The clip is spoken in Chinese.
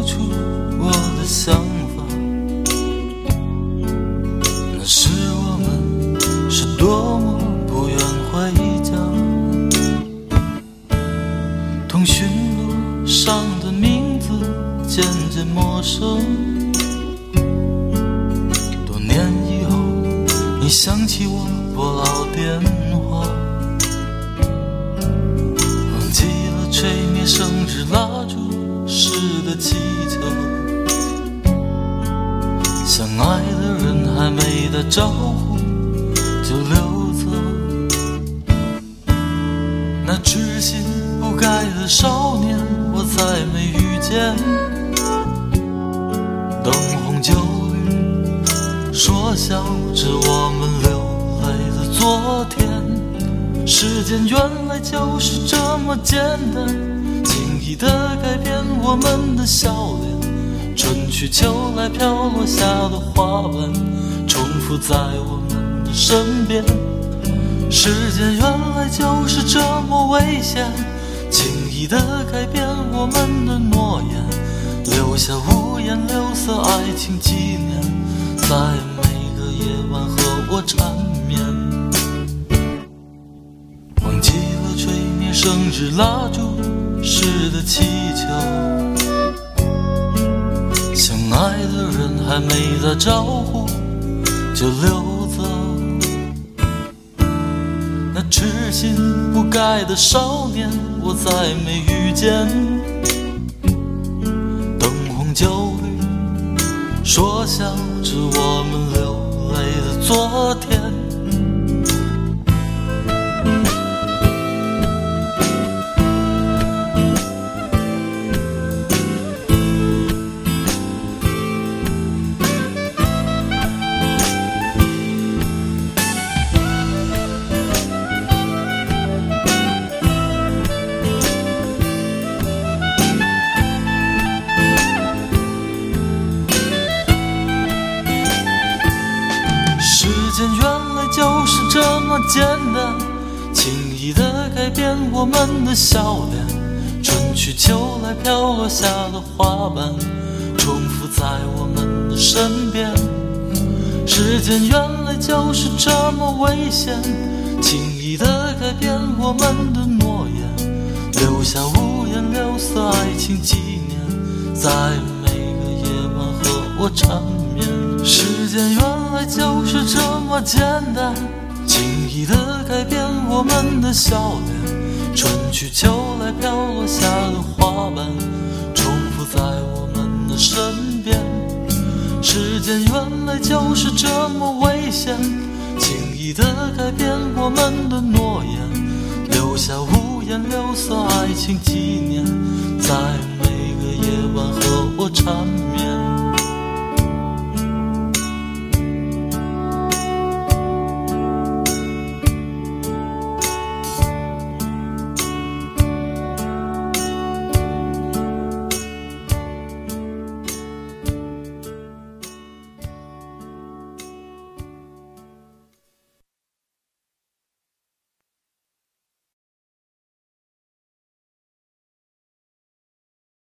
出我的想法。那时我们是多么不愿回家，通讯录上的名字渐渐陌生。多年以后，你想起我拨老电话，忘记了吹灭生日蜡烛时的祈求。相爱的人还没打招呼就溜走，那痴心不改的少年我再没遇见。灯红酒绿说笑着我们流泪的昨天，时间原来就是这么简单，轻易地改变我们的笑脸，春去秋来飘落下的花瓣重复在我们的身边。时间原来就是这么危险，轻易地改变我们的诺言，留下五颜六色爱情纪念，在每个夜晚和我缠绵。忘记了吹灭生日蜡烛时的祈求，相爱的人还没打招呼就溜走，那痴心不改的少年我再没遇见。灯红酒绿说笑着我们流泪的昨天。就是这么简单，轻易地改变我们的笑脸，春去秋来飘落下的花瓣重复在我们的身边。时间原来就是这么危险，轻易地改变我们的诺言，留下五颜六色爱情纪念，在每个夜晚和我缠绵。时间原来就是这么简单，轻易地改变我们的笑脸，春去秋来飘落下的花瓣重复在我们的身边。时间原来就是这么危险，轻易地改变我们的诺言，留下五颜六色爱情纪念，在每个夜晚和我缠绵。